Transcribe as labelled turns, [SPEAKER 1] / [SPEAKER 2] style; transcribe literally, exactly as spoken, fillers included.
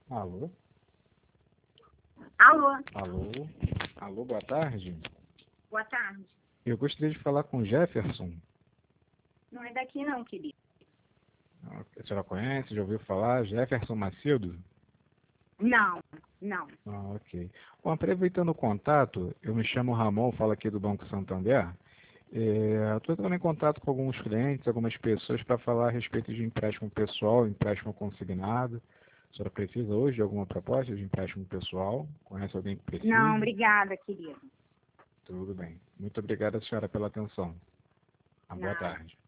[SPEAKER 1] Alô?
[SPEAKER 2] Alô,
[SPEAKER 1] Alô? Alô, boa tarde.
[SPEAKER 2] boa tarde.
[SPEAKER 1] Eu gostaria de falar com o Jefferson.
[SPEAKER 2] Não é daqui não, querido.
[SPEAKER 1] Ah, a senhora conhece? Já ouviu falar? Jefferson Macedo?
[SPEAKER 2] Não, não.
[SPEAKER 1] Ah, ok. Bom, aproveitando o contato, eu me chamo Ramon, falo aqui do Banco Santander. É, Estou entrando em contato com alguns clientes, algumas pessoas para falar a respeito de empréstimo pessoal, empréstimo consignado. A senhora precisa hoje de alguma proposta de empréstimo pessoal? Conhece alguém que
[SPEAKER 2] Não,
[SPEAKER 1] precise?
[SPEAKER 2] obrigada, querido.
[SPEAKER 1] Tudo bem. Muito obrigado, senhora, pela atenção. Uma boa
[SPEAKER 2] Nada.
[SPEAKER 1] tarde.